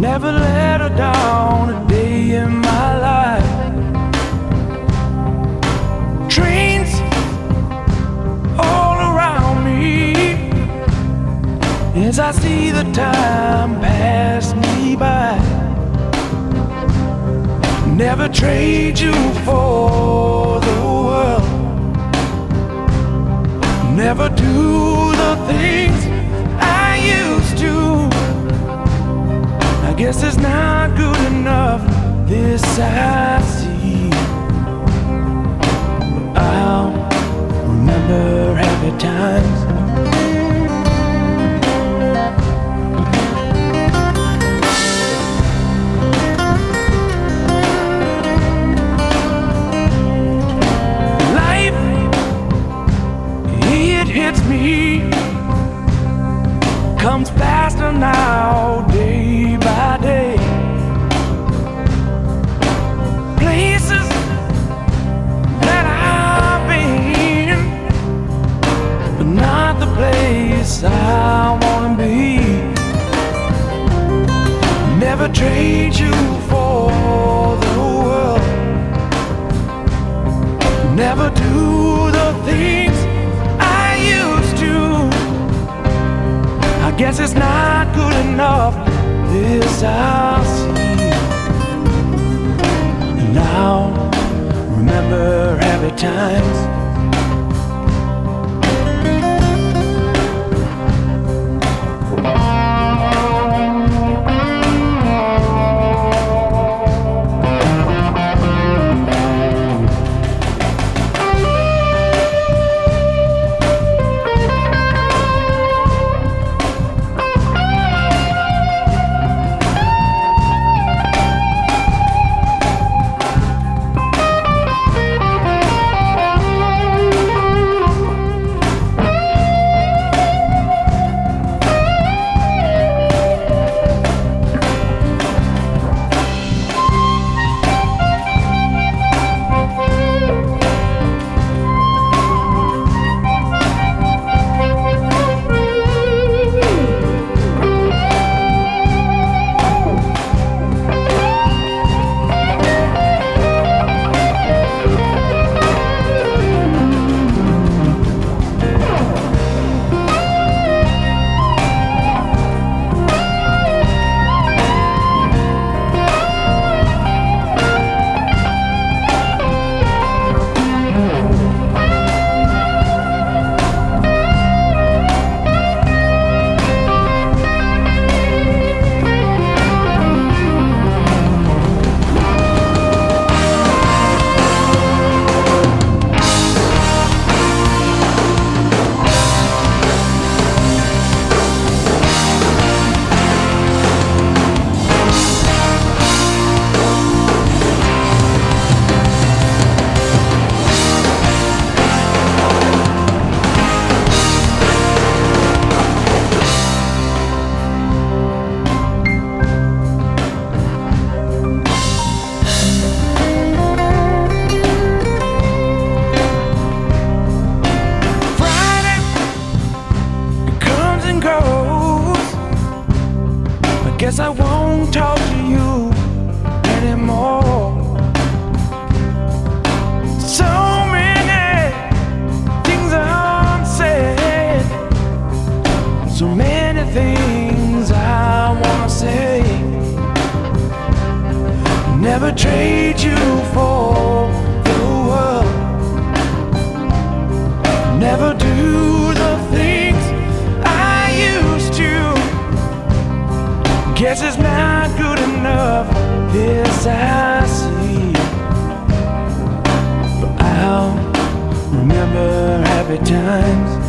Never let her down a day in my life. Trains all around me as I see the time pass me by. Never trade you for the world. Never do the things I used to. I guess it's not good enough, this I see. But I'll remember happy times. Life, it hits me, comes faster now, day by day. Places that I've been, but not the place I wanna be. Never trade you for the world. Never do the things I used to. I guess it's not good enough, this I'll see. And now, remember happy times. Guess I won't talk to you anymore. So many things unsaid, so many things I wanna say. Never trade you for the world. Never do the things I used to. Guess it's not good enough, this I see. But I'll remember happy times.